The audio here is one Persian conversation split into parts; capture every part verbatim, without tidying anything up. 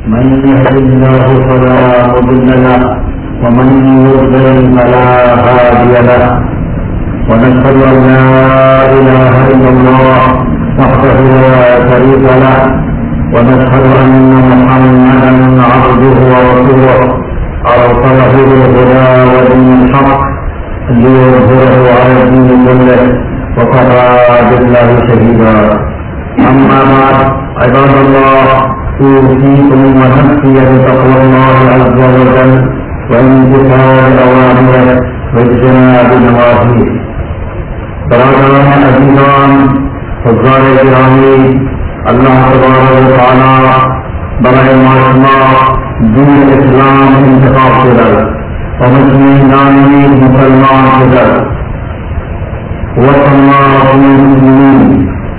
من يهد الله فلا مضل له ومن يضلل فلا هادي له ونشهد ان لا اله الا الله وحده لا شريك له ونشهد ان محمدا عبده ورسوله ارسله بالهدى ودين الحق ليظهره على الدين كله وكفى بالله شهيدا. اما بعد عباد الله اوصيكم ونفسي بتقوى الله عز وجل وامتثال اوامره واجتناب نواهيه. برادران عزیزان حضار گرامی، اللہ تبارک و تعالی برائے معصومہ دین اسلام انتخاب کردن و مسلمان مسلمان کردن و سماهم المسلمین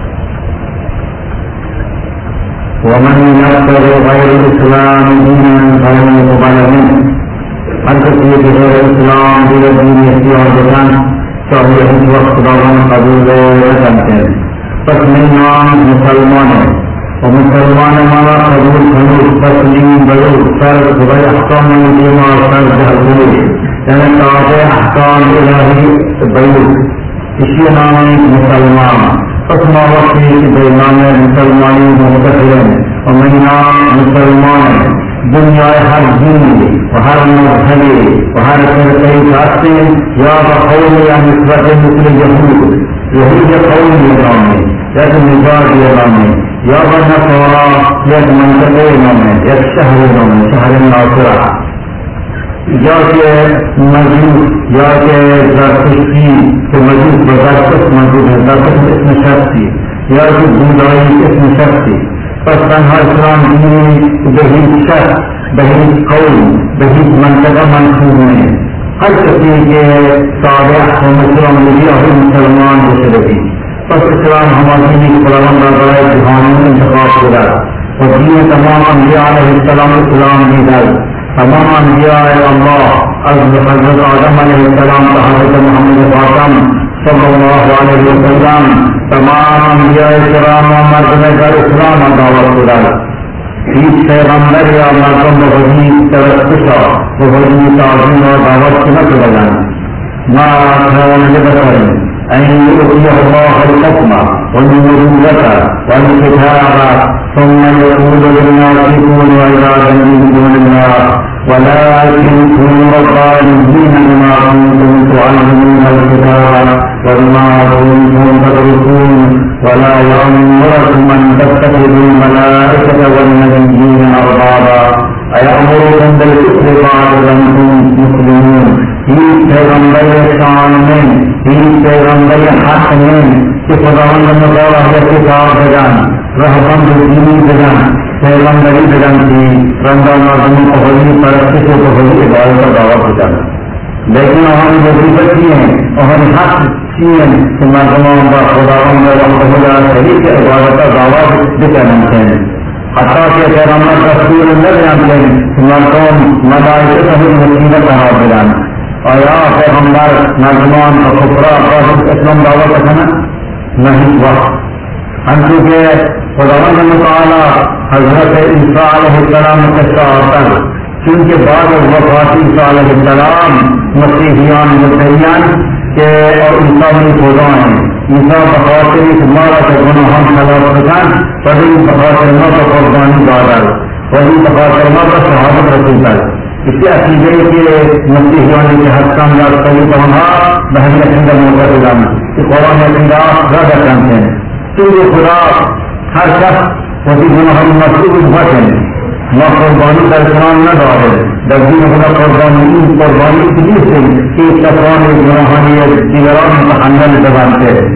ومن يبتغي غير الاسلام دينا فلن يقبل منه. ہر کسی کے غیر اسلام دین دین اختیار دیکھن چاہیے اس وقت خداوند قبول نہ کرتے ہیں. پس میں نام مسلمان ہے اور مسلمان ہمارا قبول خلوص تسلیم بلوغ سر خدا احکام الدین اور سر جہل یعنی تابع احکام الہی بلوغ، اسی نام ہے مسلمان. پس وقت نام مسلمانی متحرم اور میں نام مسلمان ہے. دنیا ہر دین و ہر مذہبی و ہر فرقے راستے یا بقول یا نسبت مثل یہود یہود قول نظام ہے یا مزاج نظام ہے یا بنصارا یا منطقے نام ہے یا شہر نام ہے شہر ناصرہ یا کہ مجوس یا کہ زرتشتی کہ مجوس بزرتش موجود ہے، زرتش اسم شخصی یا کہ بودائی اسم شخصی. پس تنہا اسلام دینی بہیج شخص بہیج قول بہیج منطقہ منصوب ہیں. ہر کسی کے تابع ہم اسلام لگی اور مسلمان جیسے لگی. پس اسلام ہمارے دینی خداوند برائے جہان انتخاب کیا اور دین تمام انبیاء علیہ السلام اسلام دی گئی. تمام انبیاء اللہ از حضرت آدم علیہ السلام کا حضرت محمد فاطم صلی اللہ علیہ وسلم تمام انبیاء کرام و مردم در اسلام دعوت کردن. هیچ پیغمبر یا مردم به وجود ترسکشا به وجود تعظیم و دعوت نکردن. ما كان لبشر ان يؤتيه الله الحكم والنبوة والكتاب ثم يقول للناس كونوا عبادا من دون الله ولكن كونوا ربانيين بما كنتم تعلمون الكتاب وبما كنتم تدرسون ولا يأمركم أن تتخذوا الملائكة والنبيين أربابا أيأمركم بالكفر بعد أنتم مسلمون. هیچ پیغمبر شان میں هیچ پیغمبر حق میں کہ خداوند مطالعہ کے کتاب بدن رہبند دینی بدن پیغمبری بدن کی رنگا مردم قبولی پرستش و قبولی عبادت کا دعویٰ بدن. لیکن ہم مصیبت کی ہیں اور ہم حق کی ہیں کہ مردمان با خداوند وحدہ شریک کے عبادت کا دعویٰ بکنتے ہیں. حتیٰ کہ پیغمبر رسول اللہ جانتے ہیں کہ مردم ملائکہ سبھی مصیبت بنا بدن. آیا پیغمبر نظمان اور خفرہ قاسم اسلام دعوت رکھنا نہیں وقت. ہم چونکہ خداوند متعالی حضرت عیسیٰ علیہ السلام کے ساتھ چونکہ بعد وفات عیسیٰ علیہ السلام مسیحیان مسیحیان کے اور عیسیٰ میں خدا ہیں. عیسیٰ بخاطر اس مارا کے گناہان خلاف رکھن وہی بخاطر ماں کا قربانی دادر وہی بخاطر ماں کا شہادت رسول کر. اسی عقیدے کے مسیحیان کے حق کامیاب کری تو ہمارا بہن عقیدہ موقع دلانا کہ قرآن عقیدہ زیادہ جانتے ہیں. کیونکہ خدا ہر شخص وہی گناہ مسئول بچے نہ قربانی کا اسلام نہ ڈالے دردی خدا قربانی ان قربانی کی لیے سے کہ تقوان گناہانی دیگران تحمل دبانتے ہیں.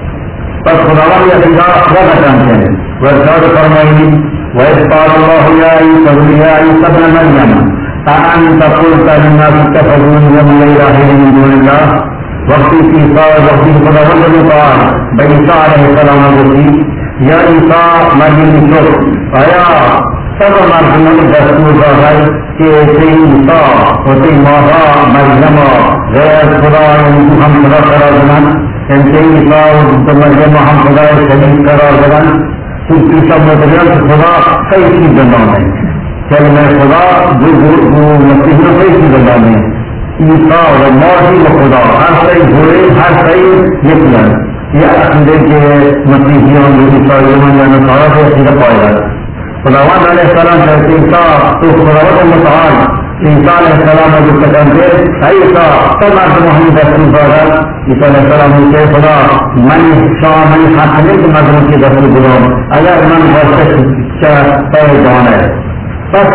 بس خداوند عقیدہ زیادہ جانتے ہیں. وارشاد فرمائیں وَإِذْ قَالَ اللَّهُ يَا عِيسَى يَا عِيسَى ابْنَ مَرْيَمَ أَأَنْتَ قُلْتَ لِلنَّاسِ اتَّخِذُونِي وَأُمِّيَ إِلَٰهَيْنِ مِن دُونِ اللَّهِ. وقتی عیسیٰ وقتی خداوند نے کہا بھائی عیسیٰ علیہ السلام کو یا عیسیٰ مریم چوک آیا سب مردموں نے دستور دیا کہ ایسے عیسیٰ ہوتے ماہا مریم غیر خدا ہم خدا قرار دینا ایسے عیسیٰ مریم ہم خدا شریک قرار دینا تو عیسیٰ مطلب خدا کئی چیز بنا ہے कलमे खुदा जो मसीहियों से की गला में ईसा और मौजी व खुदा हर सही घोड़े हर सही यकीन यह अकीदे के मसीहियों ईसाइयों या नसारा से सीधा पाएगा। खुदावंद अलैहिस्सलाम कहते ईसा तो खुदावंद मुताल ईसा अलैहिस्सलाम जो कहते ईसा तब आप मोहम्मद रसूल पर ईसा अलैहिस्सलाम ने खुदा मन शाह मन हाथने के मर्दों की दस्तूर गुलाम अगर मन वर्ष तय जान है बस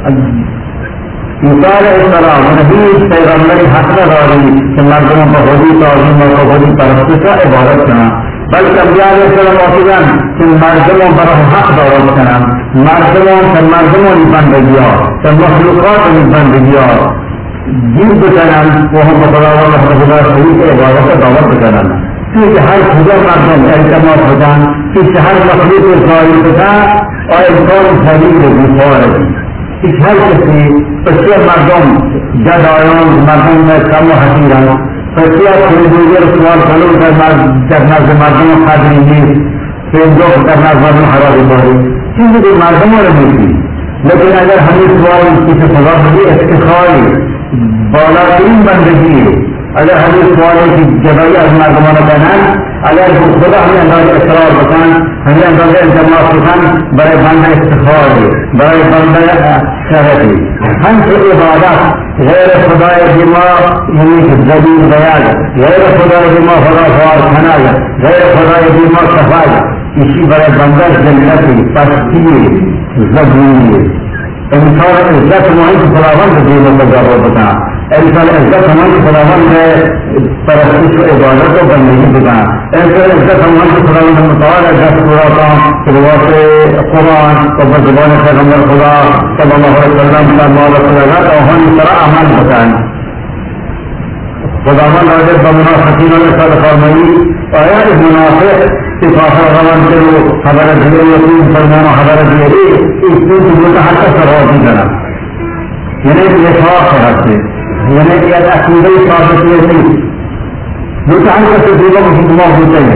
ईसा अलैहिस्सलाम नबी पैगंबरी हसरत वाली कि मर्दों को होगी तौहीद को होगी परस्ती का इबादत करना बल्कि अंबिया अलैहिस्सलाम मौजूदान कि मर्दों पर हक दौलत करना मर्दों से मर्दों ने बन गया तो मखलूक़ात ने बन गया जीव बचाना वो हम खुदा सही के इबादत का दौलत करना क्योंकि हर खुदा मर्दों एहतमाम होता कि हर मखलूक होता और इंसान शरीर के विफर इस हर किसी प्रत्येक मर्दों जद आयों मर्दों में कम हसीरान प्रत्येक खुदूजर सवाल फलों करना से मर्दों खादी नहीं पेंजो करना मर्दों हरा विफर क्योंकि मर्दों ने मिलती लेकिन अगर हमें सवाल किसी सवाल बड़ी इस्तिखारी बालातीन बंदगी है अगर हमें सवाल है कि जगह मर्दों का नाम अगर खुदा हमें अंदाज इसरार बसान हमें अंदाज जमात बसान बड़े बंदा इस्तिखार है बड़े बंदा शरत है हम से इबादत गैर खुदाए दिमाग यानी कि जबीन बयान गैर खुदाए दिमाग खुदा ख्वार खनाज गैर खुदाए दिमाग सफाई इसी बड़े बंदा जन्नत है पस्ती है जबून है इंसान इज्जत वहीं खुदावंद दीनों का जवाब बता इंसान इज्जत हमारी खुदावंद है परस्तिश इबादत को बंदगी बता ऐसे इज्जत हमारी खुदावंद मुताल इज्जत पूरा काम खुदा से कुरान और जुबान से नंबर खुदा सल्लल्लाहु अलैहि वसल्लम का मौलत लगा तो हम इस तरह अमल बताएं खुदावंद राजत बमुना फकीरों ने सद फरमाई आया इस मुनाफिक सिफाफा रवान के लोग हमारे दिले यकीन फरमाना हमारे दिए इस चीज को हर का सरवा नहीं करा यानी विश्वास रखते यानी कि अकीदे साबित थी जो चाहे करते देगा मुझे होते हैं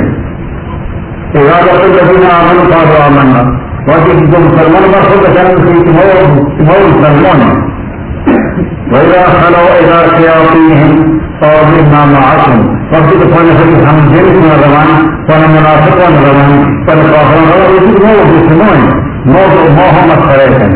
आमन का दो आमन्ना बाकी जो मुसलमान का खुद तुम्हारे मुसलमान है वही खलो इधर से आती हैं और नाम आसम बाकी तो फोन है हम जेल में रवान फोन मुनाफिक रवान पर मुसलमान मोहम्मद खड़े हैं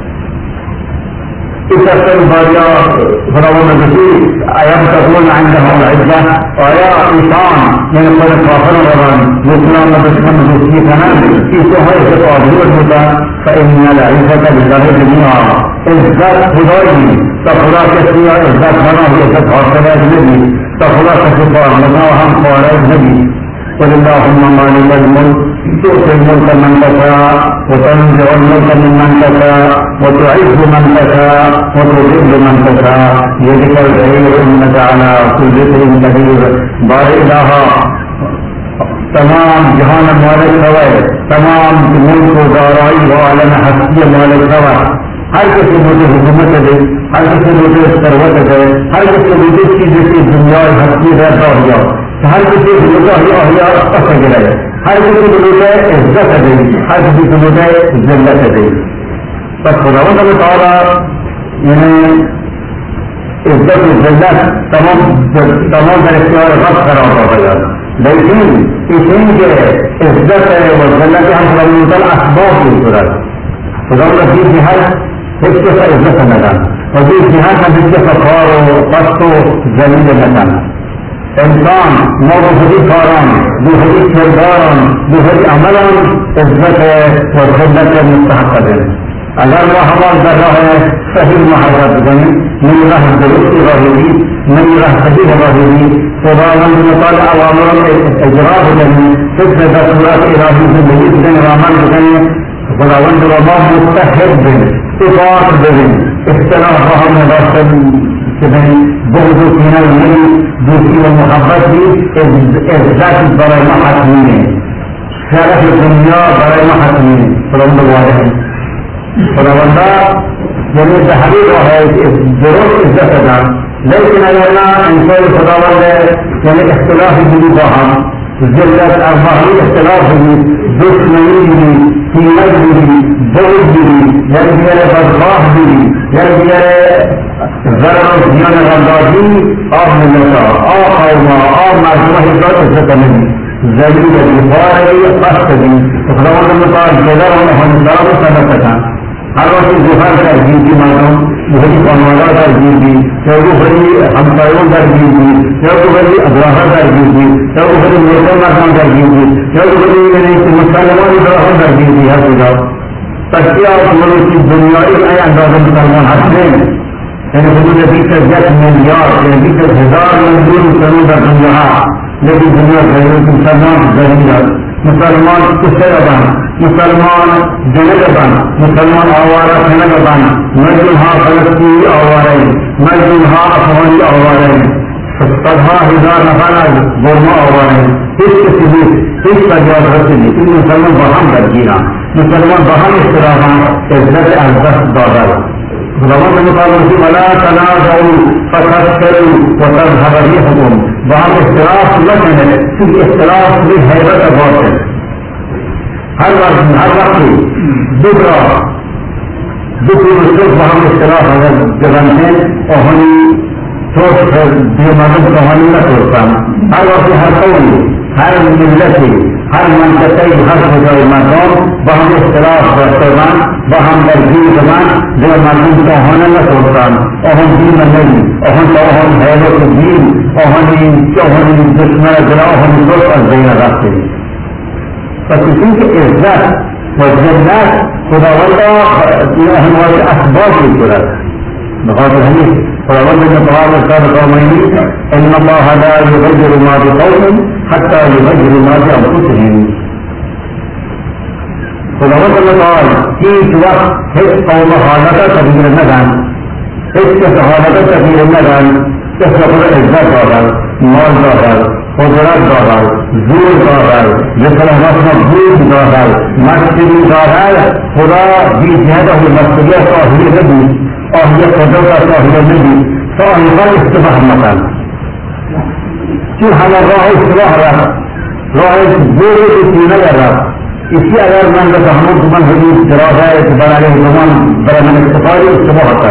इस अक्सर बाजा खुदावंद नबी आया तकून عندهم العزة आया इंसान मैंने पर काफर रवान मुसलमान में दुश्मन दोस्ती करना इसको है इसे तो अद्भुत होता فإن العزة لله جميعا इज्जत खुदा की तो खुदा के सिवा इज्जत बना हुई इज्जत हासिल नहीं तो खुदा के सिवा मना हम फौरन नहीं اللهم مالك الملك تؤتي الملك من تشاء وتنزع الملك ممن تشاء وتعز من تشاء وتذل من تشاء بيدك الخير انك على كل شيء قدير بارئ لها तमाम जहान मालिक सवाए तमाम मुल्क को दाराई व आलम हस्ती मालिक सवा हर किसी मुझे हुकूमत दे हर किसी मुझे सरवत दे हर किसी मुझे चीज की दुनिया हस्ती रहता हो जाओ हर किसी को मुझे अहिया पसंद गिराए हर किसी को मुझे इज्जत दे हर किसी को मुझे जिल्लत दे पर खुदावंद ने कहा यानी इज्जत जिल्लत तमाम तमाम तरह रब करा होगा लेकिन इसी के इज्जत है वो जिल्लत हम खुदावंद असबाब की सूरत खुदावंद की जिहाद इसके साथ इज्जत करना और जिस जिहाद का जिसके फखर हो पस्तो जमीन करना इंसान मोहदी फौरन दूसरी किरदारन दूसरी अमलन इज्जत है और जिल्लत के मुस्तहक दें अगर वह हमाल कर रहा है सही महारत बनी नई राह दुरुस्त रहेगी नई राह सही रहेगी खुदावंद मुताल अवामर में इजरा हो जाएंगे फिर से दसूरत इरादी से नहीं दें रामन दें खुदावंद वबा मुस्तहब दें इबात दें इस तरह हम रास्ते कि नहीं बहुत सीना नहीं दूसरी व मोहब्बत भी इज्जत बड़े महत्व है शरफ दुनिया बड़े महत्व है खुदावंद वाले हैं खुदावंदा यानी तहरीर है जरूर इज्जत अदा लेकिन अगर ना इंसान खुदावंद यानी इख्तिलाफ भी बाहर जिल्लत अरबाही इख्तिलाफ भी दुश्मनी भी सीमत गिरी, बहुत गिरी, जब मेरे बदमाश गिरी, जब मेरे जरूर जीवन गंदाजी और मिलता और खाऊंगा और नाचना ही तो इससे कमेंगे जरूर है बुखारी फर्स्ट दी तो भगवान ने कहा जगह में हम सब समझ सका हर वक्त बुखार का जीती मानो वही बनवाला का जीती चौबू भरी हम पैरों का जीती चौबू भरी अब्राहा का जीती चौबू भरी मुसलमान का जीती चौबू भरी मैंने मुसलमान इब्राहिम का जीती हर जगह तकिया और की दुनिया एक नया अंदाजा मुसलमान हाथ में यानी दुनिया बीस दस मिलियन या बीस हजार मजदूर करोड़ का दुनिया लेकिन दुनिया गरीब मुसलमान गरीब मुसलमान कुशल बन मुसलमान जनक बन मुसलमान आवारा जनक बन मजलूहा फलस्तीनी आवारा मजलूहा अफगानी आवारा सदा हजार नफाना गोरमा आवारा इस किसी इस प्रकार से लेकिन मुसलमान बहम कर दिया मुसलमान बहम इस तरह इज्जत अल्लाह बाबा भगवान ने कहा कि वला तनाज़उ फतफ्शलू व तज़हब रिहुकुम वहाँ इख्तिलाफ न करें क्योंकि इख्तिलाफ में हैबत बहुत है हर वक्त हर वक्त दुख दुख मुश्किल वहाँ इख्तिलाफ अगर जगन है और हम सोच बेमालूम कहानी न सोचता हर वक्त हर कौन हर मिलत हर मनकतई हर खुदाई मकाम वहाँ इख्तिलाफ बर्तमान वहाँ दर्जी जमान जो मालूम का होने न सोचता और हम दीन नहीं और हम तो हम हैबत दीन और हम चौहनी दुश्मन जला हम सोच कर देना रास्ते पर किसी की इज्जत और जन्नत खुदावंदा हमारे असबाब की सूरत बहुत रही खुदावंद ने कहा कर कौमैनी अल्लाह ला युगय्यिरु मा बिक़ौमिन हत्ता युगय्यिरु मा बिअंफुसिहिम खुदावंद ने कहा कि इस वक्त हित कौम हालत कबीर न जान इसके हालत कबीर न जान इस वक्त इज्जत दौड़ल मौल दौड़ल कुदरत दौड़ल जोर दौड़ल जिसमें मसम भूत दौड़ल मस्ती दौड़ल खुदा भी ज्यादा हुई मस्तिया तौहीद दी और ये खुदा का तौहीद दी तो अनवर इस्तेमाल मकान क्यों हम राह इस्तेमाल रहा राह जोर की न कर रहा इसी अगर मन का हम मन हुई जवाब है तो बड़ा जमान बड़ा मन इस्तेमाल इस्तेमाल होता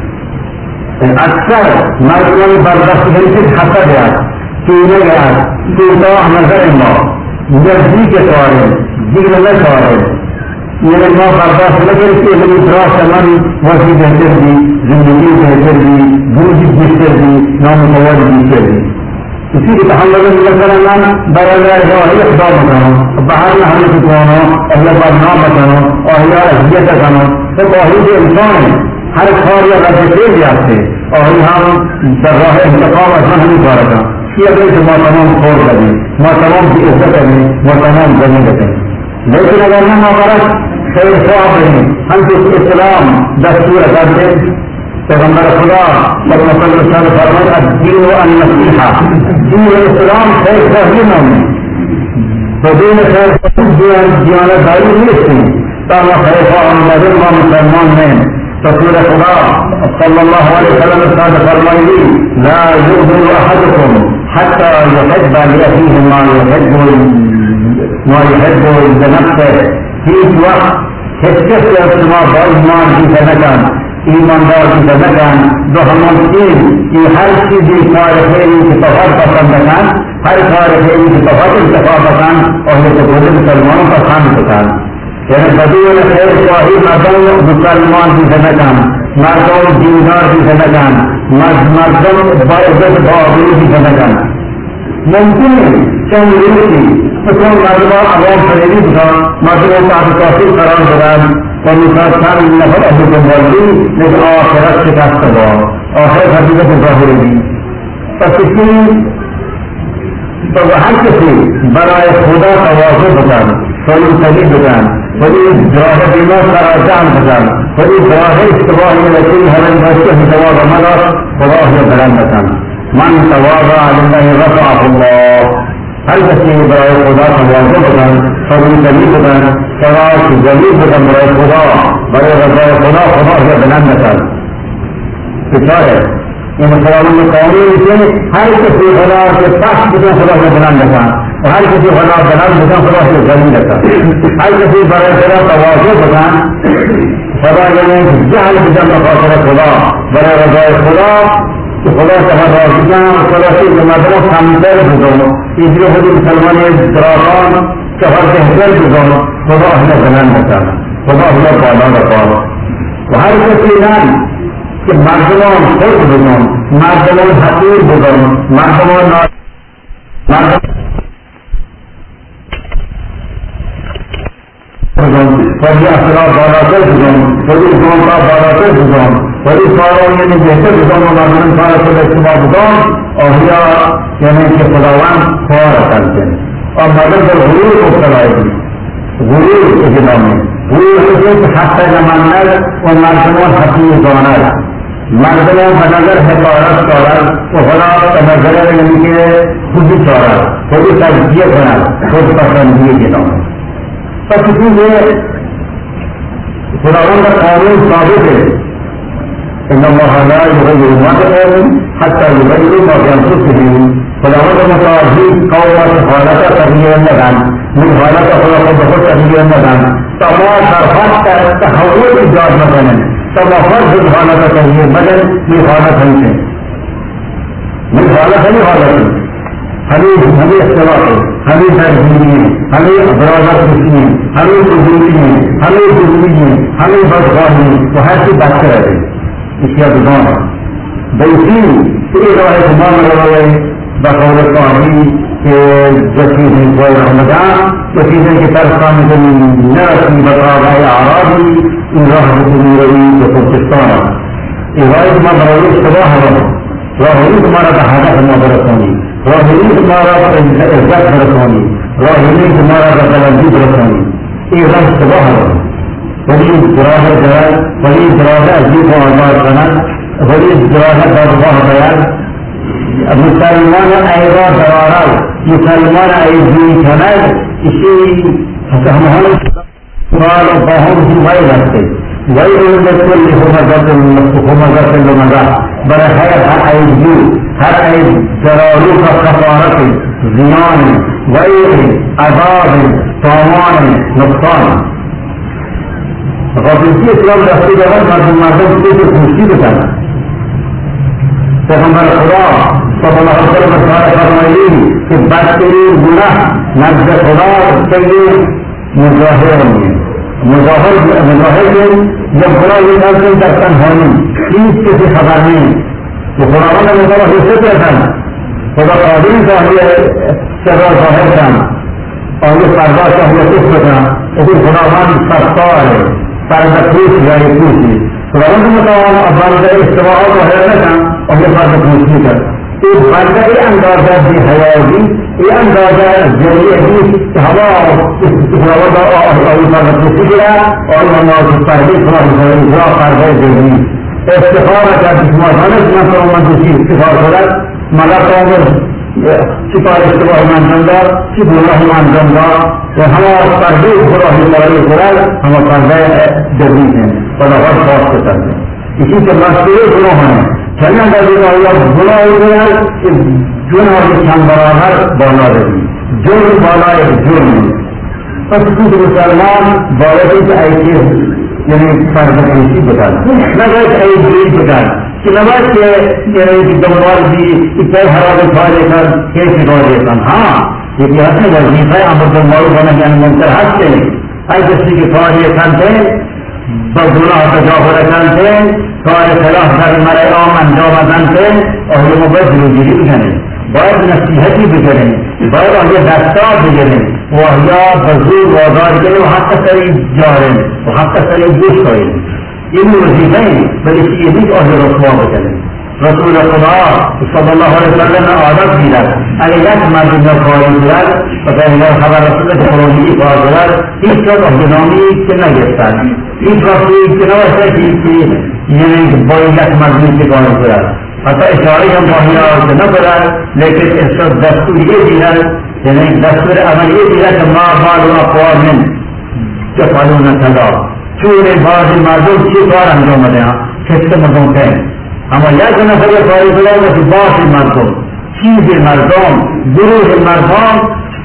है अक्सर मर्द बर्दाश्त से खाता गया तूने गया तू तो नजर नजदी के तौर है दिल में तौर है मेरे माँ बर्दाश्त न करके मेरी दुआ मन वही बेहतर दी जिंदगी बेहतर दी दूसरी बेहतर दी नाम मवाद बेहतर दी इसी के हम लोगों ने करना बड़ा बड़ा खुदा बताओ बाहर में हमें सिखाना अगला बार नाम बताओ और यह अजियत करना तो बहुत ही इंसान है हर खौर या राज्य से जाते और यहाँ दरगाह इंतकाम ऐसा नहीं पा रहा कि अगर जो माँ तमाम छोड़ करें माँ तमाम की इज्जत करें माँ तमाम करने देते लेकिन अगर हम हमारा खैर ख्वाब हैं हम तो इस्लाम दस्तूर करते पैगम्बर खुदा सल्लल्लाहु फरमाया दीन अन नसीहा दीन इस्लाम खैर ख्वाही नाम है तो दीन खैर दीवानदारी नहीं थी ताला खैर ख्वाह मुसलमान में रसूल खुदा सल्लल्लाहु अलैहि वसल्लम ने फरमाई ला यु'मिनु अहदुकुम हत्ता युहिब्बा लिअखीहि मा युहिब्बु मा युहिब्बु लिनफ्सिहि इस वक्त हिस्से से तुम्हारा ईमान की सदकन ईमानदार की सदकन जो हम तीन कि हर चीज ख्वाहिश की तफर पसंद कर हर ख्वाहिश की तफर इतफा पसंद और ये तो बोले मुसलमानों का खान पसंद यानी बदून खैर ख्वाही मर्दों मुसलमान की सदकन मर्दों दीनदार की सदकन मर्दों बाइज्जत बावजूद की सदकन मुमकिन है चंद की उसमें मर्दों अवाम प्रेरित था मर्दों का तौसील करार दौरान और मुसलमान नफर अभी को बोलती लेकिन आखिरत शिकस्त हुआ आखिर हकीकत बाहरी तो किसी तो हर किसी बराए खुदा का वाक़ बताना फली सभी दुकान फली जवाब बीमा सराजान दुकान फली जवाब इस्तवाह में रसूल हरम बच्चे जवाब हमारा खुदा ने बयान बताना मन तवाज़ा अल्लाह रफ़अहु अल्लाह हर किसी बराए खुदा का वाक़ बताना फली सभी दुकान सवाल जलील दुकान बराए खुदा बड़े बराए खुदा खुदा ने बयान बताना कितना है इन सवालों में कौन से हर किसी खुदा के पास खुदा ने बयान बताना هر کسی خدا بلند بکن خدا سے زمین رکھا ہر کسی برای خدا تواضع بکن خدا یعنی جہل بجن بخاطر خدا برای رضای خدا کہ خدا سے ہر راضی جان خدا سے مدرہ کمتر بکن اس لیے خود مسلمان درابان شہر بہتر بکن خدا ہمیں بلند بکن خدا ہمیں بالا رکھا و هر کسی نام که مردمان خود بکن مردمان حقیر بکن مردمان مردمان فضی اصلاح بالاتر بکن فضی اسلام بالاتر بکن فضی سارا یعنی بهتر بکن و مردمان سارا خود اشتباه بکن آهیا یعنی که خداوند خواه رکن اور مردم در غرور مبتلائے غرور اجنامه غرور حسن حتی نماند و مردمان حقیر داند مردمان بنظر حقارت دارد و خدا بنظر یعنی که خودی دارد خودی تجزیه کند خود پسندی جنامه پس اسی لیے خداوند کا قانون ثابت ہے ان اللہ لا یغیر ما بقوم حتی یغیروا ما بانفسهم خداوند متعالی قوم حالت تغییر ندن من حالت خدا کو بہت تغییر ندن تمام طرفات تحول ایجاد نکنن تمام فرض حالت تغییر بدن یہ حالت ہے من حالت ہے حالت ہمیں ہمیں اختلاف ہے ہمیں ترجیح ہے ہمیں برابر خوشی ہے ہمیں قبولی ہے ہمیں ضروری ہے ہمیں بدخواہی ہے وہ ہر چیز بات کر رہے اس کا دکان ہے دوسری ایک روایت امام روایت بقول الطاہری کہ جو چیزیں کوئی رحمدان جو چیزیں کی طرف کام سے نرسی بطابع اعراضی ان رحمت میروی جو پرچستان روایت امام روایت صبح ہے روایت تمہارا تحادہ کرنا برسانی راہلی تمہارا عزت برسانی راہلی تمہارا بلندی برسانی یہ رنگ صبح ہے بڑی جراحت بیان بڑی جراحت عجیب و آزاد کرنا بڑی جراحت درباہ بیان مسلمان ایرا دوارا مسلمان ایزی کھنر اسی ہمارے سوال و باہم کی وائے رکھتے وائے رکھتے لی حمزت حمزت لمزہ برای ہر ایزی ہر ایز ضراری کا خفارت زیان وائر عذاب تاوان نقصان غفلتی اسلام رسول اگر مردم مردم سے خوشی بتانا پیغمبر خدا صلی اللہ علیہ وسلم فرمائے کہ بدترین گناہ نزد خدا کے لیے مظاہر ہے مظاہر مظاہر میں جب خدا یہ کرتے ہیں درکن ہونی چیز کسی خبر نہیں تو خدا نے مطلب حصے پہ تھا خدا قادری چاہیے چہرہ ظاہر تھا اور یہ پردہ چاہیے کس پہ تھا لیکن خداوند ستار ہے پردہ پوچھ یا یہ پوچھی خداوند مطلب افغان کا استواء ظاہر نہ تھا اور یہ پردہ پوچھنی تھا تو پردہ یہ اندازہ بھی حیا ہوگی یہ اندازہ ذریعہ بھی ہوا خداوند اور پردہ پوچھی گیا اور ہمارے پردے خدا پردہ ذریعہ استفاده کرد مسلمانان مثلا من دوستی استفاده کرد ملکان سپاه استفاده انجام داد چی گناه انجام داد و همه پرده خدای مالی کرد همه پرده جدید ہیں خداوند خاص کرد اسی سے مسئله گناه ہیں چنین دادی آیا گناه کرد که گناه چند برابر بالا رسی جرم بالای جرم پس خود مسلمان باید که ایسی یعنی فرد کسی بکن نباید ایدی بکن که نباید که یعنی دنبال بی اتر حراب فائده کن کیسی فائده کن ها یکی حسن وظیفه امر دنبال کنه که منکر هسته ای کسی که فائده کنته با گناه تجاوز کنته کار خلاف در مرای عام انجام دنته آیا باید روجیری بکنه باید نصیحتی بکنه باید آیا دستار بگیره و آیا بزرگ وادار کنه و حتی سری جاره و حتی سری گوش کنه این وظیفه ای بلی که یک آیا رسوا بکنه رسول خدا صلی الله علیه وسلم عادت دیدن اگر یک مردم را کاری کرد و پیغمبر خبر رسول فرمودی کار کرد هیچ وقت آهنامی که نگرفتن هیچ وقت که نوشته که یعنی با یک مردمی که کاری کرد حتی اشاره هم باهیا که نبرد لیکن اس دستور یہ دیدن یعنی دستور عمل یہ دیدن که ما بال و اقوام یفعلون کذا چون بعض مردم چی کار انجام دهند کس مردم که اما یک نفر کاری کنند که بعض مردم چیز مردم گروه مردم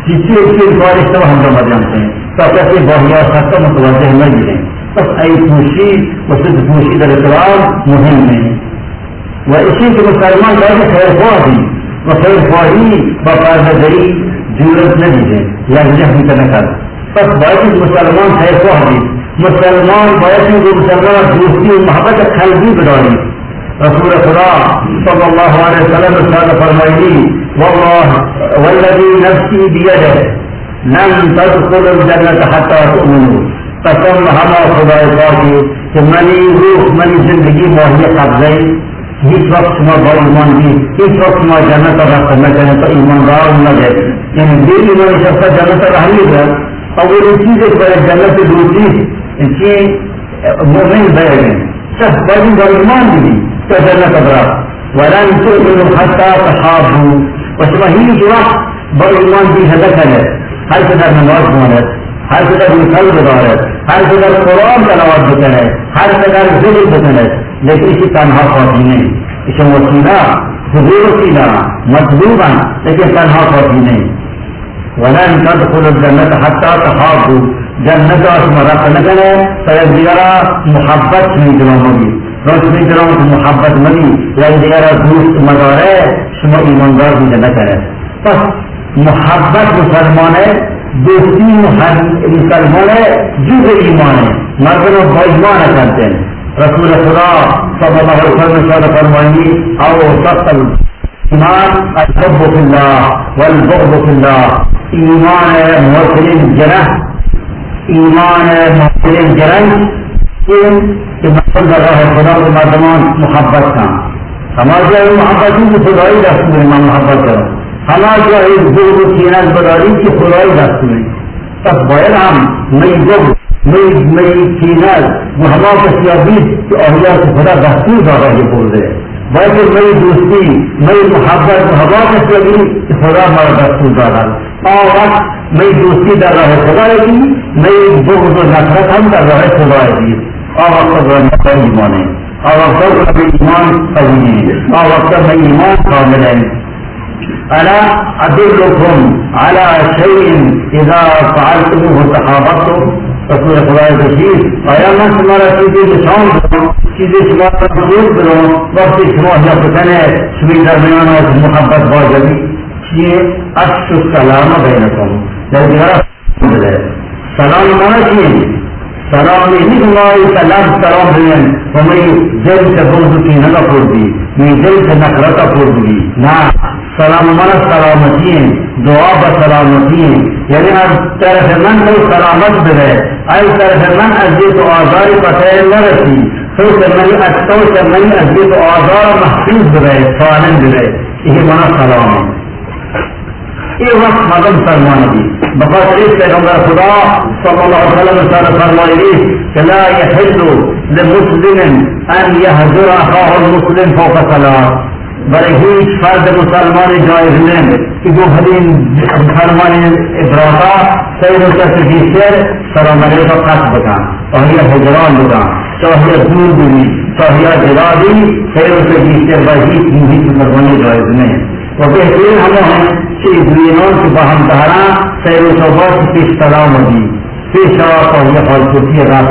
किसी एक चीज बारिश तो हम समझ जानते हैं तो कैसे बढ़िया सबका मुतवजह नहीं है बस आई खुशी व सिद्ध खुशी का इस्लाम मुहिम नहीं वह इसी के मुसलमान कहते खैर ख्वाही व खैर ख्वाही वफादारी जरूरत नहीं है या नहीं करना कर बस बाकी मुसलमान खैर ख्वाही मुसलमान बाकी जो मुसलमान दोस्ती और मोहब्बत खलबी बढ़ाई रसूल खुदा सल्लल्लाहु अलैहि वसल्लम ने फरमाई वल्लाह वल्लज़ी नफ्सी बियदिही लन तदखुलुल जन्नत हत्ता तु'मिनू कसम हमा खुदा की कि मनी रूह मनी जिंदगी मुहैया कब्ज़े इस वक्त में बड़ ईमान की इस वक्त में जन्नत का रास्ता न करें तो ईमानदार न जाए यानी दिल ईमान सबका जन्नत रह नहीं और वो चीज एक बड़े जन्नत से दूसरी कि मोमिन बैठे सब बड़ी बड़ीमान भी तो जन्नत अबरा वरन तो हत्ता तहाबू बस वही जो बड़ीमान की हदत है हर जगह नमाज पढ़े हर जगह मिसाल बता रहे हर जगह कुरान तलावत बता रहे हर जगह जिक्र बता रहे लेकिन इसी तनहा फौजी नहीं इसे वसीला हुजूर वसीला मजबूबन लेकिन तनहा फौजी नहीं वलन तदखुलुल जन्नत हत्ता तहाबू जन्नत और लगन है तो दिगारा मोहब्बत में दिलों होगी रोशनी दिलों की मोहब्बत मनी या दिगारा दोस्त मजार है सुनो ईमानदार की जन्नत है बस मोहब्बत मुसलमान है दोस्ती मुसलमान है जुग ईमान है मर्दों बेईमान करते हैं रसूल खुदा सल्लल्लाहु अलैहि वसल्लम ने फरमाई आओ सत्तल ईमान अल-हुब्बु फिल्लाह वल-बुग़्दु फिल्लाह ईमान है मोहसिन जरह ईमान है मोहसिन जरह कि मतलब लगा है खुदा के मर्दमान मोहब्बत का हमारे मोहब्बत की खुदाई रसूल में मोहब्बत करो हमारे एक बुग़्द कीना बदारी की खुदाई रसूल में तब बैल हम नई बुग़्द नई नई कीना वो हमारे सियाबीस के अहिया से खुदा दस्तूर ज्यादा ये बोल रहे वैसे नई दोस्ती नई मोहब्बत हवा के सियाबी खुदा हमारा दस्तूर ज्यादा और वक्त नई दोस्ती कर रहा है खुदा की नई बुग़्द नफरत हम कर रहा है खुदा की और वक्त ईमान है और वक्त ईमान सही है और वक्त में ईमान कामिल है अला अदुल्लुकुम अला शैइन इज़ा फ़अलतमुहु तहाबबतुम रसूल खुदा के चीज आया मैं तुम्हारा चीजें निशान करो चीजें तुम्हारा प्रयोग करो वक्त तुम्हारा पसंद है सुबह दरमियान और मोहब्बत बहुत जल्दी ये अश्व सलाम बैनकुम जब तुम्हारा सलाम माना चाहिए सलाम नहीं तुम्हारी सलाम सलाम बयान हमें जल से बुग़्द की नगा फोड़ दी मैं जल से नफरत फोड़ दी ना सलाम माना सलामती है दुआ ब सलामती है यानी अब तरफ मन को सलामत मिले आई तरफ मन अजीत तो आज़ार पते न रसी तो से मनी अतो से मनी अजीत तो आज़ार महफूज मिले सालन मिले ये माना सलाम है ये वक्त मदम फरमान दी बफा शरीफ पैगंबर खुदा सल्लल्लाहु अलैहि वसल्लम फरमाई कि ला यहिल्लु लिमुस्लिमिन अन यहजुर अखाहु मुस्लिम फौका सलात बड़े ही फर्द मुसलमान जायज नहीं कि जो हदीन मुसलमान इब्राता सही रोचा से सलाम अलैकुम खास बता और यह हजरान बता चाहे दूर भी चाहे जला भी सही रोचा से वही मुझी मुसलमान जायज नहीं वो बेहतरीन हम हैं कि दुनिया की बहम धारा सैर सौबत की सलाम दी पेशा और यह फालतूती रात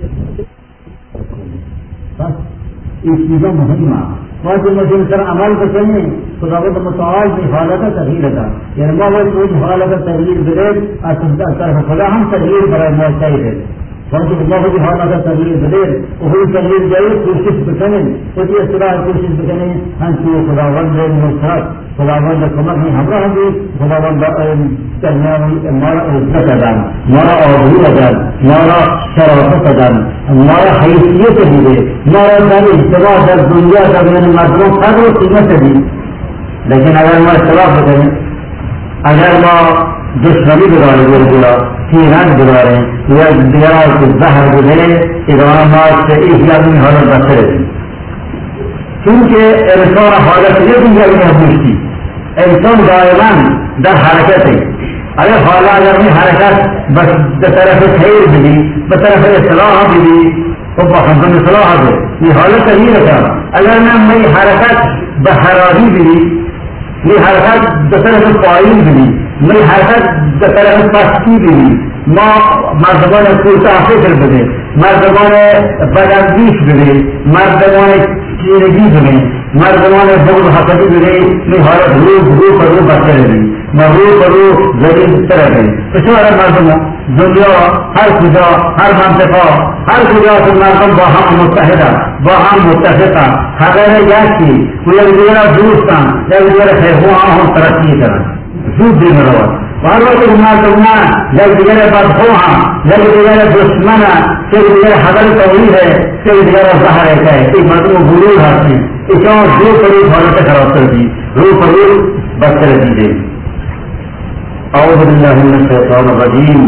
इस चीजों महिमा वह मुझे सर अमल को चाहिए खुदा को मुताल में हालत तगीर लगा यानी वो कोई हालत तगीर बिरे और खुदा हम तगीर बड़ा मौत चाहिए क्योंकि बहुत ही हालत तगीर बिरे वही तगीर जाए कोशिश बचने कोई इस तरह कोशिश बचने हम तो खुदावंद मुसाफ खुदावंद कमर में हमरा हम भी खुदावंद करना हमारा इज्जत अदान हमारा अवधि अदान हमारा शराफत अदान हमारा हैसियत भी दे हमारा दर इज्तमा दर दुनिया दर मैंने मर्दों हर वो कीमत दी लेकिन अगर मैं शराफ करें अगर मैं दुश्मनी बिगाड़े बोला कीरान बिगाड़े या दिगार को जहर गुजरे इरामात से एक आदमी हालत बचे क्योंकि इंसान हालत ये दुनिया में पूछती इंसान दायमान दर हरकत है अगर हाल अगर में हरकत बस तरफ खैर मिली तरफ इस्लाह मिली तो हम इस्लाह है ये हालत नहीं रखा अगर मैं मई हरकत बहरारी मिली ये हरकत तरफ फाइल मिली من حرکت به طرف پستی بینیم، ما مردمان کوتاه فکر بدیم، مردمان بداندیش بدیم، مردمان کینگی بدیم، مردمان بغض حسدی بدیم، می حالت رو رو پر رو بسر بدیم، ما رو پر رو زمین تر بدیم. بسیار مردم دنیا هر کجا، هر منطقه، هر کجا که مردم با هم متحده، با هم متفقه، خبر یکی، و یک دیگر دوستان، یک دیگر خیرخواه هم ترقی کنند. زود دین رواد. و هر وقت مردم نه، یک دیگر بدخواه، یک دیگر دشمنه، یک دیگر حضر تولیده، یک دیگر زهره که این مردم غرور هستیم. ایشان دو پروی حالت خراب کردی، رو پروی بستر دیده. اعوذ بالله من الشیطان الرجیم.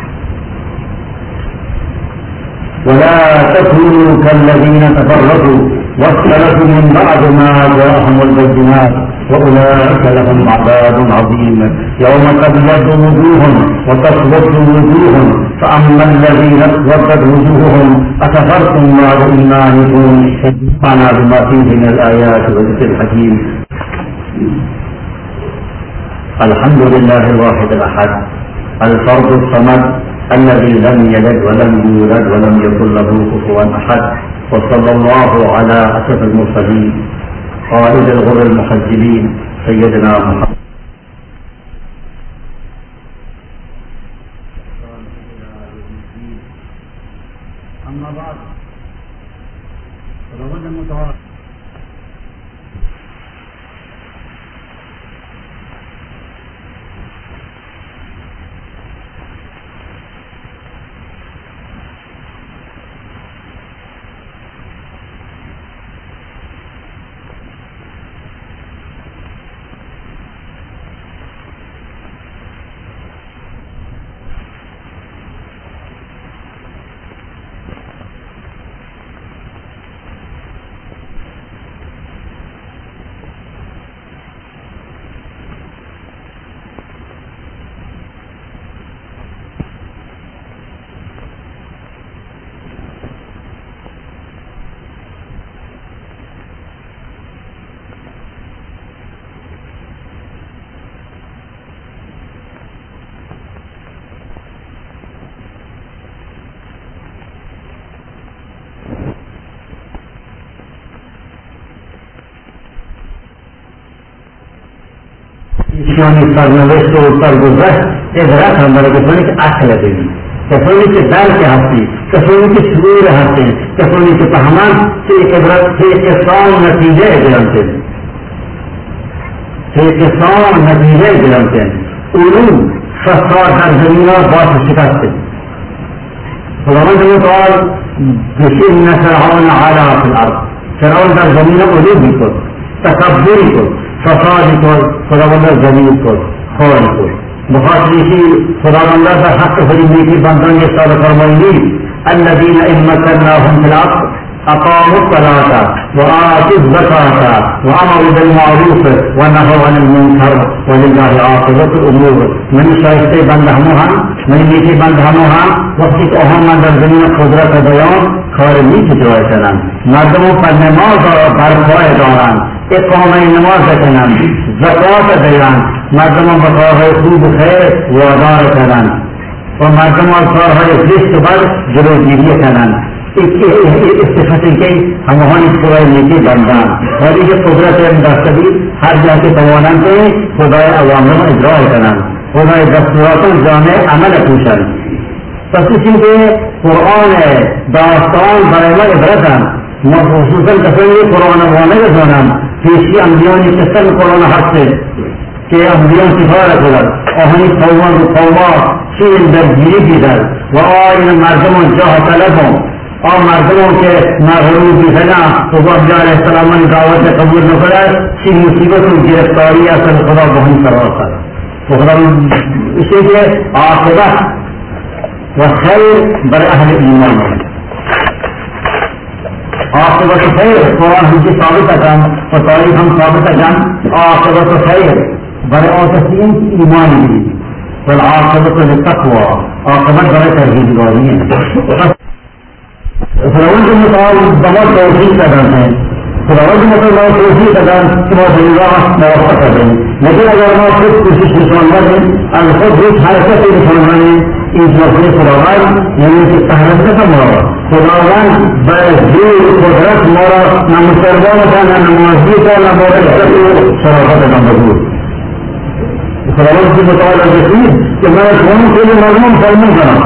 ولا تكونوا كالذين تفرقوا واختلفوا من بعد ما جاءهم البينات واولئك لهم عذاب عظيم يوم تبيض وجوه وتسود وجوه فاما الذين اسودت وجوههم اكفرتم بعد ايمانكم فانا بما فيه من الايات والذكر الحكيم. الحمد لله الواحد الاحد الفرد الصمد الذي لم يلد ولم يولد ولم يكن له كفوا احد وصلى الله على اشرف المرسلين قائد الغر المحجلين سيدنا محمد. اما بعد فلو المتواتر ایشانی سرنوشت و سرگذشت عبرت هم برای کسانی که عقل داریم، کسانی که درک هستی، کسانی که شعور هستی، کسانی که فهمند که عبرت که اقسام نتیجه گرفتند، که اقسام نتیجه گرفتند. علوم فساد در زمین را باعث شکست. خداوند متعال بشیر فرعون علا فی الارض، فرعون در زمین علومی کرد، تکبری کرد، فسادی کرد، خداوند زمین کرد، خواهی کرد. مخاطبی خداوند در حق فریدی کی بندان ارشاد فرمایید الذین ان مکناهم فی الارض اقاموا الصلاة وآتوا الزکاة وامروا بالمعروف ونهوا عن المنکر ولله عاقبة الامور. من شایسته بنده همون من نیکی بنده همون وقتی که آنها من در زمین قدرت بیان کار نیک اجرا کنند، مردم پر نماز برپای دارند، اقامه نماز کنند، زکات دهند، مردم به کارهای خوب و خیر وادار کنند و مردم از کارهای زشت و بد جلوگیری کنند. صفتی که همهان خدای نیکی بندند ولی که قدرت دستگی هر جا که توانند خدای اوامر اجرا کنند، خدای دستورات جامع عمل پوشند. پس اسی که قرآن داستان برای ما عبرتند. ما خصوصا کسانی قرآن وانه بزنند پیشی انبیانی قصه قرآن هسته که انبیان سفاره کنند آهنی قومان و قوما چین درگیری دیدند و آین مردم جاه طلبون آن مردمون که مغرور بیفنا و با علیه السلام دعوت قبول نکنند چی مصیبت و گرفتاری اصل خدا بهم سرار کرد و خدا اسی که عاقبت و خیر برای اهل ایمان عاقبت خیر قرآن همچی ثابت کن و تاریخ هم ثابت کن عاقبت خیر برای آتشین ایمانی دید والعاقبت للتقوى عاقبت برای ترهیبگاری ہے. فرعون متعال دماغ توحید کردن ہیں خداوند مطلع توفیق دادن که ما به این راه موفق شدیم. لیکن اگر ما خود کوشش نشان ندهیم، از خود هیچ حرکتی نشان ندهیم، این توفیق خداوند یعنی که تحرکت ما را خداوند به زور قدرت ما را نه مسلمان تا نه نمازی تا نه مورد عزت و شرافت نمازی. خداوند کی متعال رسید که من شما کل مظلوم سلمان کنم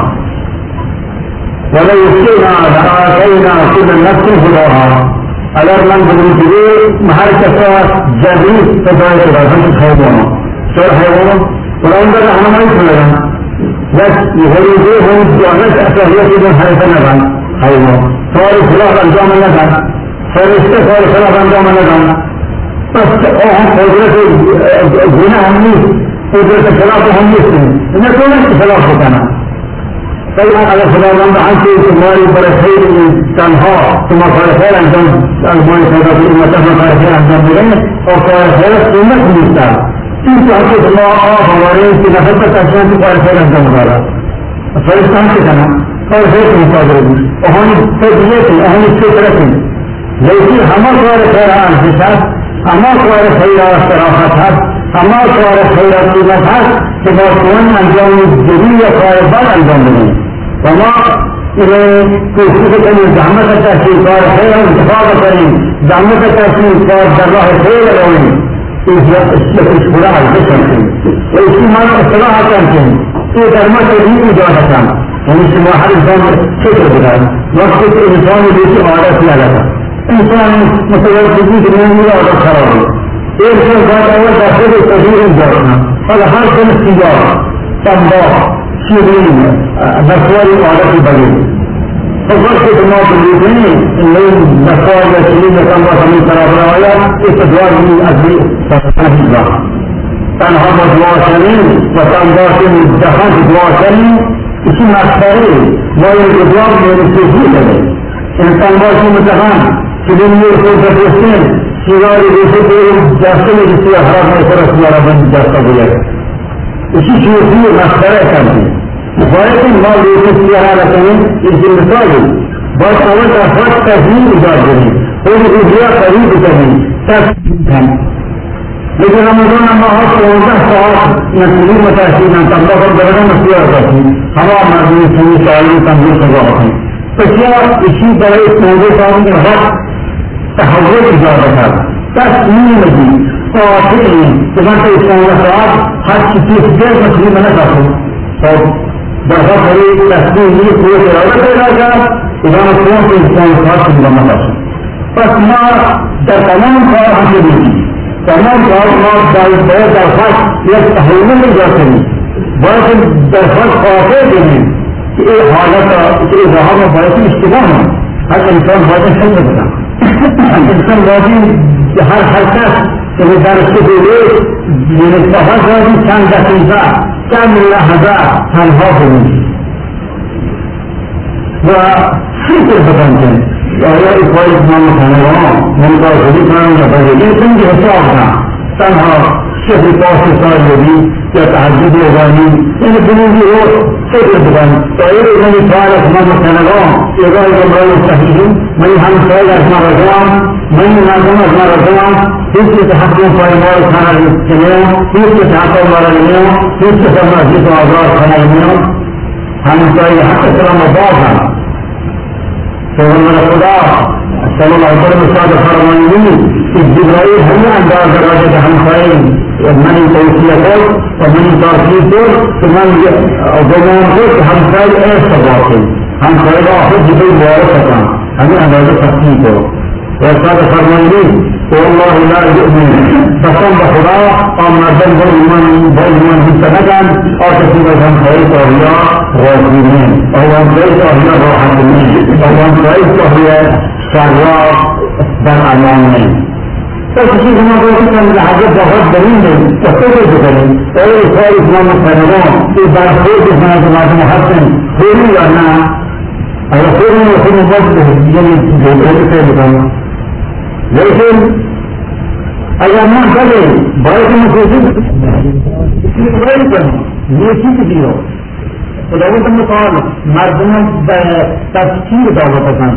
ولو یسکینا لآتینا کل نفس هداها. اگر من بگویم که هر کسا جدید فضای خدا همچه حیوانو چرا حیوانو خداوند را راهنمایی کنند یک غریبه هم جانت اصلیتی دون حرفه ندن حیوان کار خلاف انجام ندن فرشته کار خلاف انجام ندن پس آن قدرت گناه هم نیست قدرت خلاف هم نیست نکنه که خلاف بکنن فإن على خداوند عنك تماري برخير تنها ثم فرخير انجام المال خدا في امته فرخير انجام بگن اور فرخير سنت نیستا این تو حقیقت ما آف ہمارے کی نفت تشان کی فرخير انجام دارا فرشتان کے کنا فرخير مصادر بھی اہنی تجلیتی اہنی فطرتی لیکن ہمار فرخير انجام ہمار فرخير استراحت ہمار فرخير قیمت کہ بہتون انجام جدید یا بار انجام دیں وما کوشش کنیم زحمت تحصیل کار خیر انتخاب کنیم زحمت تحصیل کار در راه خیر رویم اشتراح بشن کنیم و اسی مال اصلاح کنیم یہ درمت بھی اجازت کن یعنی شما ہر انسان فکر بدن وقت انسان دیتی عادت کیا جاتا انسان متوجهی کہ میں میرا عادت خراب ہے ایک سے بات اول داخل تغییر انجام اور ہر سنس تجار تنباہ شیرین نسواری عادتی بگی فقط که ما بلیدنی این نسوار یا شیرین یا تنباہ همین طرف روایا اتدوار می ازی تنهی با تنها با دعا کنیم و تنباہ که دخان دعا کنیم اسی مستری ما یک دعا میرسیدی کنیم این تنباہ که متخان شیرین می خود بپرسیم شیراری دیسے کہ جاستے میں جس سے حرام میں فرص میارا بند جاستا گیا اسی چیزی مسترے کرتی باید ما لیکن سیارہ رکھیں اس کی مثالی باید اول افراد تحضیر اجاد کریں اور اجرا قریب کریں تحضیر لیکن رمضان اما حق چودہ ساعت نسلی متاثرین تنبہ پر درگاہ مسیار کرتی ہوا مردمی سنی سالی تنبیر سزا ہوتی پچیا اسی طرح چودہ ساعت کے وقت تحول اجازه تصمیم دی قاطعی که من تا اسلام ساعت هر چیزی دیگر مسلم نکردم خب در واقع تصمیم دی کوی اراده پیدا کرد ایران اسلام که اسلام ساعت مسلم نکردم پس ما در تمام کار همچه دیدیم تمام کار ما باید در خاص یک تحول ایجاد کنیم باید در خاص قاطع کنیم که این حالت که این راه ما باید اشتباه هم هر انسان باید خیلی بدن انسان لازم هر حرکت که به درسته بوده یعنی فقط لازم چند دقیقه چند لحظه تنها کنید و فکر بدن کنید آیا اقوال اسلام خانوان منتاظری کنم یا بگید این سنگی حساب نه تنها شهر پاس سالیدی یا تحجید اوانی این بنیدی رو فکر بدن تا این ایرانی سوال اسلام خانوان ایران جمعه صحیحی من هم سوال اسلام رجوان من نظم اسلام رجوان هیچ که تحقیم پایمار خانه کنیم هیچ که تحقیم مارا نمیم هیچ که سمجید و آزار خانه نمیم هم سوال حق اسلام باز هم پیغمبر خدا صلی اللہ علیہ وسلم صادق فرمانی کہ جبرائیل ہمیں انداز دراجے کہ ہم خائن منی توسیع کو اور منی تاثیر کو کہ من دومان کو کہ ہم خائن ایسا باقی ہم خائن آخر جبرائیل بارے سکاں ہمیں انداز تقسیم کو اور صادق فرمانی کہ اللہ لا یؤمن قسم بخدا اور مردم بر ایمان بر ایمان بسنگان اور کسی بر ہم خائن توحیہ غازمین اور ہم خائن توحیہ راحتمین اور ہم خائن توحیہ شراب در امان نہیں تو کسی زمان کو کسی کم لحظت بہت دلیل نہیں تو فکر بکنی اور اخوار اسلام خانوان کہ برخوش اسلام جماعت محسن خوری یا نا اگر خوری میں خود مبت یعنی جوڑے سے بکنی لیکن اگر نا کرے باید مخوصی اسی بڑی کرنا یہ چیز دیو خداوند تعالی مردمان تفسیر دعوت کرتے ہیں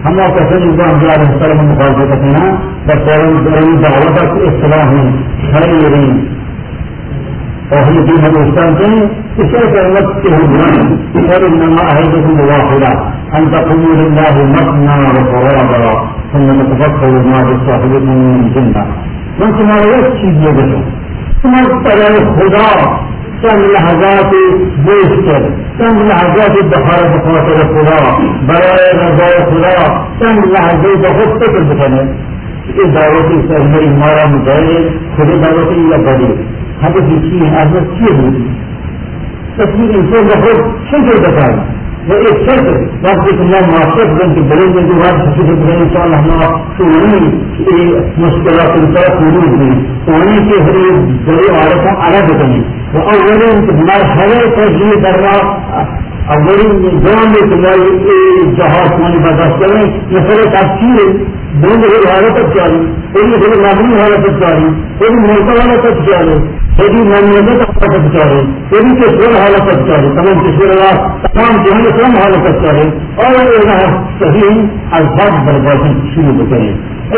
हम और कैसे अम्बिया मुखालफत करते हैं बस दावत इस्लाम खैर और हम दिन हम इस्लाम के इसे कहमत के हुए और इन्नमा अहदकुम वाहिदा अन तक़ूमू लिल्लाहि मस्ना व फुरादा सुन्ना तफक्करू मा बिसाहिबिकुम मिन जिन्ना मैं तुम्हारे एक चीज ये देखो तुम्हारे तरह खुदा चंद लहजात बेशतर चंद लहजात बखार बखातर खुदा बराए रज़ाए खुदा चंद लहजे बहुत तक दिखाने इस दावत से मेरी मारा मुझे खुद दावत या बड़ी हमें देखिए आज क्यों होती तस्वीर इनको बहुत शंकर बताए वो एक शर्त बाकी तुम्हारा मास्टर बन के बड़े बन के बाद किसी के बड़े इंसान हमारा तो वही मुश्किल पूरी हुई तो वहीं के हरे बड़े औरतों अलग बने वो अवली हमारे हरे तस्वीर दर्रा अवली जवान में तुम्हारी जहाज तुम्हारी बर्दाश्त करें ये सारे अच्छी दोनों बड़े हालत तक जा रही कोई बड़े नागरिक हालत तक जा रही कोई मोटा हालत तक जा रही कोई मान्यता तक जा रही कोई किशोर हालत तक जा रही तमाम किशोर तमाम जहां कम हालत तक जा रही और सही अल्फाज बर्बादी शुरू हो गए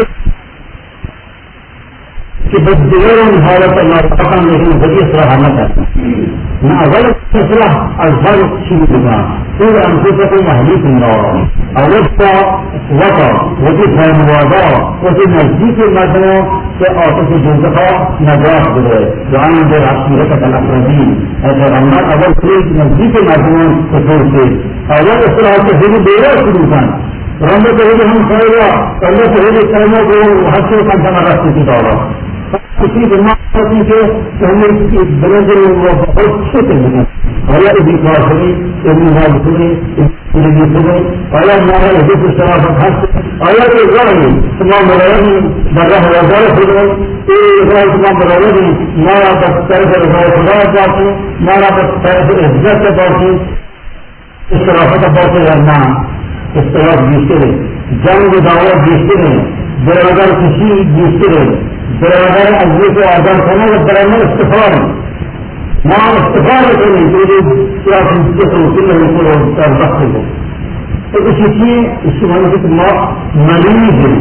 कि बस दिलों हालत अल्लाह लेकिन बड़ी सराहना करता न अवल फैसला अल्फाज शुरू होगा फिर अंकुशों को महली अवध का वक़ा वही फैमवादा वही नजदीक के मदनों से औरतों से जुल्फ़ा नजरात गुजरे जान दे राष्ट्रीय का तला प्रदीन ऐसा रमना अवल से नजदीक के मदनों से दूर से अवल इस तरह से हिंदी बेरा शुरू था रंग तो हम कहेगा रंग तो हिंदी कर्मों को हर से कम करना रास्ते की दौरा किसी दिमाग से हमने बड़े बड़े बहुत छोटे हैं और इसी क्लास में इतनी बात सुनी इतनी सुनी और हमारा यदि कुछ तरह का खास और ये गाड़ी तमाम बराबर बड़ा हजार सुनो ये रात तमाम बराबर मारा तक तरह से खुदा जाते मारा तक तरह से इज्जत के बात इस तरह का बात करना इस तरह दूसरे जंग दावत दूसरे बराबर किसी दूसरे बराबर अज्ञे को आजाद करना और बराबर इस्तेफार मां इस्तेफार करने के लिए क्या समझते तो उसी में उनको रखते हो तो इसी चीज इसकी मानसिक मौत मरीज है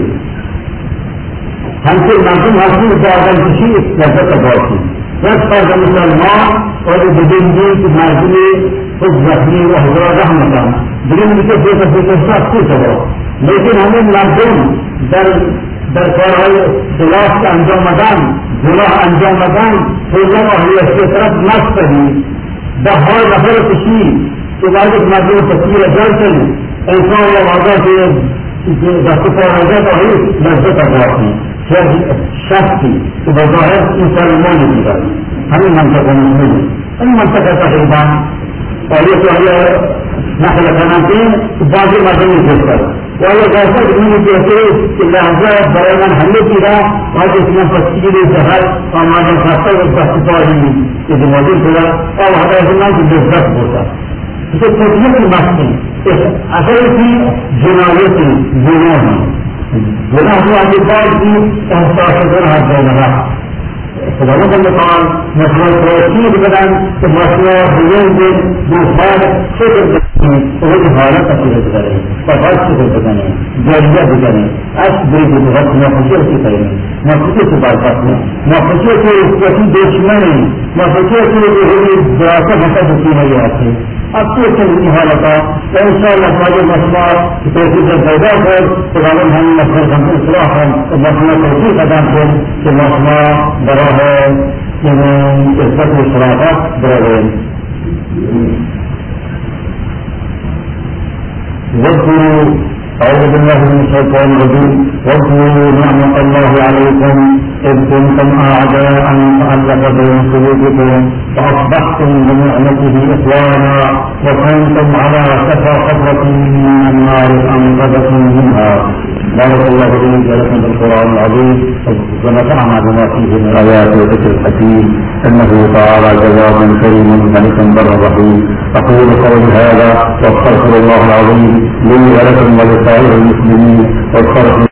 हमसे नाजुक हासिल से आजाद किसी लड़का का बहुत थी दस पर मुसलमान और बुजुर्गी की नाजमी खुद जख्मी व हजरा रहमता बुजुर्ग के दो सबसे सब कुछ हो लेकिन हमें नाजुक दर दरकार खिलाफ का अंजाम मदान गुनाह अंजाम मदान फूलों और इसके तरफ नष्ट करनी दफार नफर खुशी के बाद एक नाजुक तस्वीर जलते ऐसा या वादा के दस्तकार हो जाता है लज्जत का बात है फिर शक्ति तो बजाय मुसलमान की बात हमें मनता करना नहीं हमें मनता करता है बात और ये तो हमें नकल करना चाहिए बाकी बातें नहीं सोचता वाले ऐसा नहीं कहते कि लहजा बराबर हमने किया और इसमें पच्चीस जहाज और मानव खासा दस्तकारी ये मौजूद हुआ और वहां ऐसा ना कि दिलचस्प होता इसे सोचने की बात नहीं असल की जुनावे की गुना है गुना हुआ के बाद भी एहसास हाथ दे लगा खुदाओं का मकान मसला प्रोटीन बदन तो मसला बुजुर्ग दूसरा क्षेत्र वो हालत अपने करें पहाड़ से बने जरिया भी करें आज बुरी बहुत न खुशी की करें न खुशी से बात बात में न खुशी से प्रति दुश्मन न खुशी से विरासत हटा दुखी नहीं आती अब तो चलती हालत है इंशाअल्लाह हमारे मसला कैसे जब पैदा हो तो हम हम मसला हमको सुरा हम तो मसला कैसे कदम हो कि मसला बड़ा है कि इज्जत में सुराखा बड़ा है واذكروا أعوذ بالله من الشيطان الرجيم واذكروا نعمة الله عليكم إذ كنتم أعداء فألف بين قلوبكم فأصبحتم بنعمته إخوانا وكنتم على شفا حفرة من النار أنقذكم منها. بارك الله لي ولكم بالقرآن العظيم ونفعنا بما فيه من الآيات والذكر الحكيم إنه تعالى جواد كريم ملك بر رحيم. أقول قولي هذا وأستغفر الله العظيم لي ولكم ولسائر المسلمين واستغفر